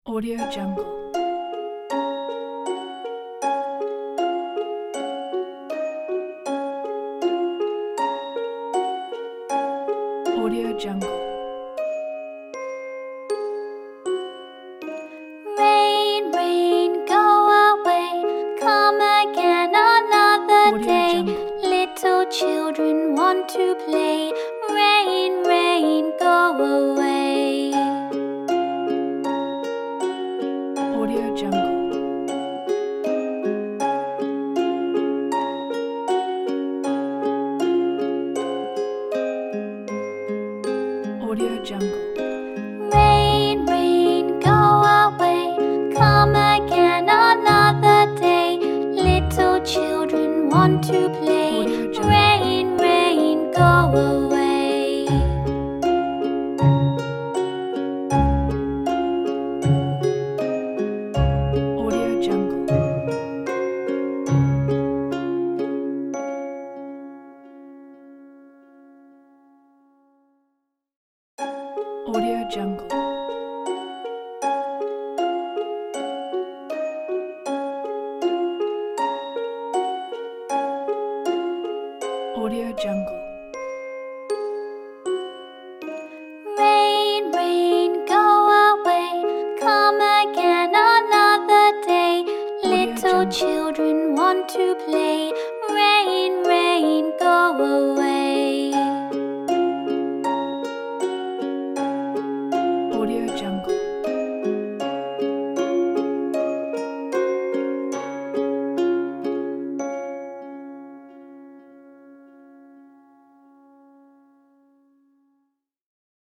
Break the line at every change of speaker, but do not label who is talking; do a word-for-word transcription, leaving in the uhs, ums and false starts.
Audio Jungle. Audio Jungle.
Rain, rain, go away, come again another
Audio
day.
Jungle.
Little children want to play. Rain, rain, go away.
Audio Jungle. Audio Jungle.
Rain, rain, go away, come again another day. Little children want to play.
Audio Jungle.
Rain, rain, go away.
Audio Jungle. Audio Jungle. Audio Jungle.
Rain, rain, go away, come again another day. Little
Jungle.
children want to play. Rain, rain, go away.
Audio Jungle.